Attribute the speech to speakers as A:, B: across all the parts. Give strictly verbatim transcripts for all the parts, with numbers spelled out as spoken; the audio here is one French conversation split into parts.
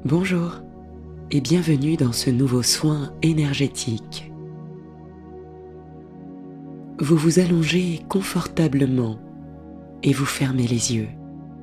A: Bonjour et bienvenue dans ce nouveau soin énergétique. Vous vous allongez confortablement et vous fermez les yeux.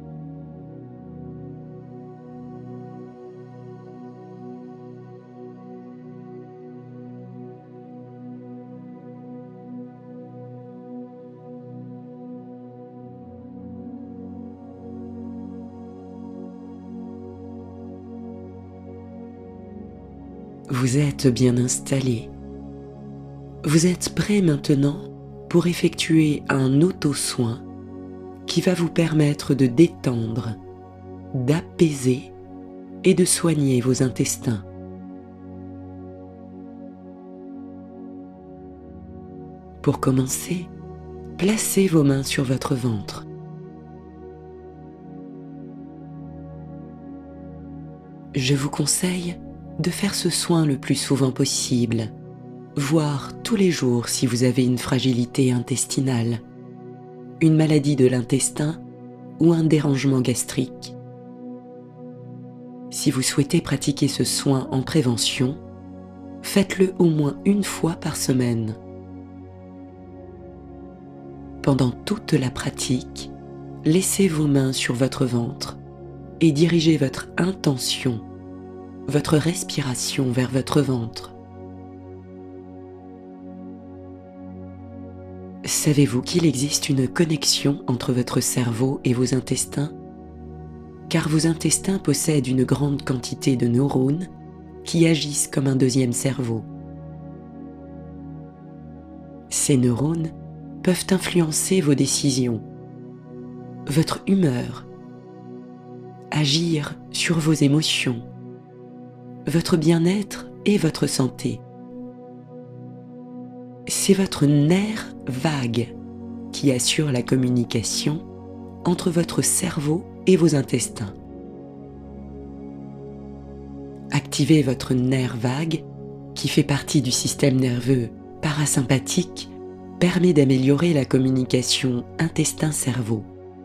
A: Vous êtes bien installé. Vous êtes prêt maintenant pour effectuer un auto-soin qui va vous permettre de détendre, d'apaiser et de soigner vos intestins. Pour commencer, placez vos mains sur votre ventre. Je vous conseille de faire ce soin le plus souvent possible, voire tous les jours si vous avez une fragilité intestinale, une maladie de l'intestin ou un dérangement gastrique. Si vous souhaitez pratiquer ce soin en prévention, faites-le au moins une fois par semaine. Pendant toute la pratique, laissez vos mains sur votre ventre et dirigez votre intention, votre respiration vers votre ventre. Savez-vous qu'il existe une connexion entre votre cerveau et vos intestins? Car vos intestins possèdent une grande quantité de neurones qui agissent comme un deuxième cerveau. Ces neurones peuvent influencer vos décisions, votre humeur, agir sur vos émotions, votre bien-être et votre santé. C'est votre nerf vague qui assure la communication entre votre cerveau et vos intestins. Activez votre nerf vague, qui fait partie du système nerveux parasympathique, permet d'améliorer la communication intestin-cerveau.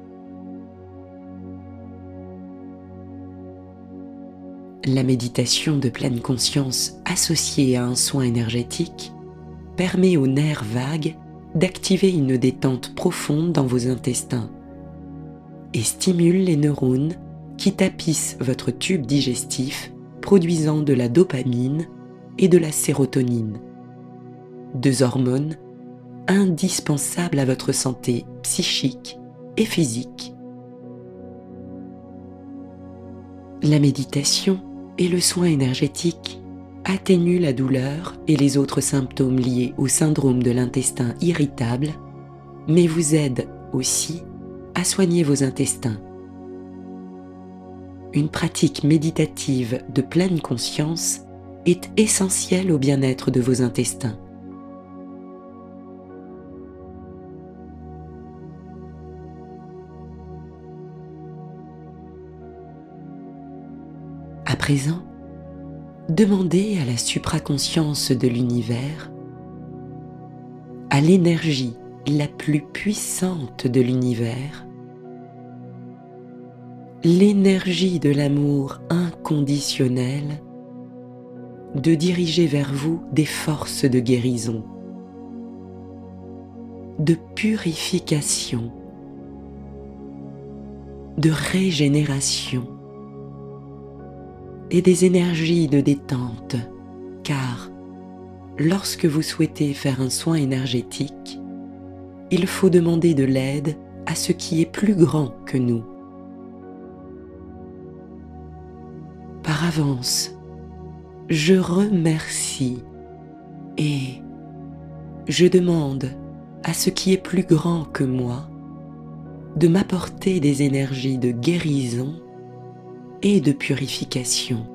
A: La méditation de pleine conscience associée à un soin énergétique permet aux nerfs vagues d'activer une détente profonde dans vos intestins et stimule les neurones qui tapissent votre tube digestif, produisant de la dopamine et de la sérotonine, deux hormones indispensables à votre santé psychique et physique. La méditation et le soin énergétique atténuent la douleur et les autres symptômes liés au syndrome de l'intestin irritable, mais vous aident aussi à soigner vos intestins. Une pratique méditative de pleine conscience est essentielle au bien-être de vos intestins. À présent, demandez à la supraconscience de l'univers, à l'énergie la plus puissante de l'univers, l'énergie de l'amour inconditionnel, de diriger vers vous des forces de guérison, de purification, de régénération, et des énergies de détente, car lorsque vous souhaitez faire un soin énergétique, il faut demander de l'aide à ce qui est plus grand que nous. Par avance, je remercie et je demande à ce qui est plus grand que moi de m'apporter des énergies de guérison et de purification.